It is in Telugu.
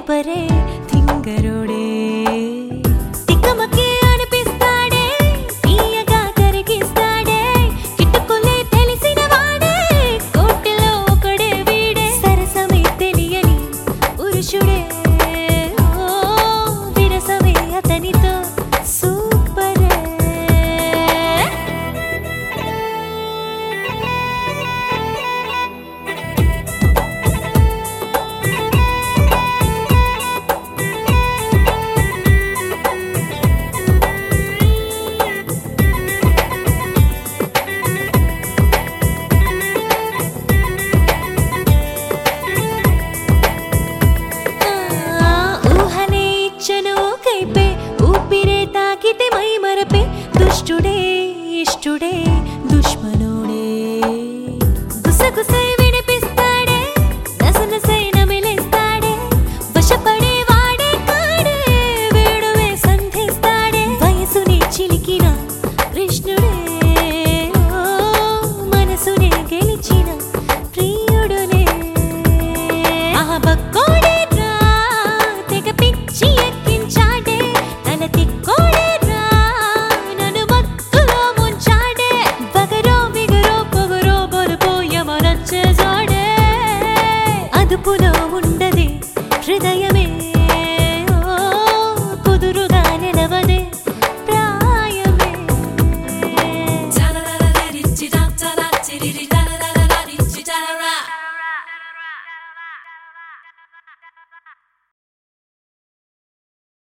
సూపరే తింగరోడే తిక్కమకే అనిపిస్తాడే తీయగా కరిగిస్తాడే కిట్టుకులే తెలిసిన వాడే కోటిలో ఒకడే వీడే సరసమే తెలియని పురుషుడే విరసమే అతనితో సూపరే ఊపిరే తాకితే మై మరపే దుష్టుడే ఇష్టుడే దుష్మనుడే గుసగుసై వినిపిస్తాడే నసనసై నమిలేస్తాడే వశపడే వాడే కాడే వేడువే సంధిస్తాడే వయసునే చిలికిన కృష్ణుడే మనసునే గెలిచిన ప్రియుడునే మహాభక్తుడే తెగ పిచ్చి ఎక్కించాడే తన తిక్కోడేరా నన్ను మత్తులో ముంచాడే బగరో బిగరో పొగరో బొరపోయమ నచ్చేసాడే అదుపులో ఉండదే హృదయమే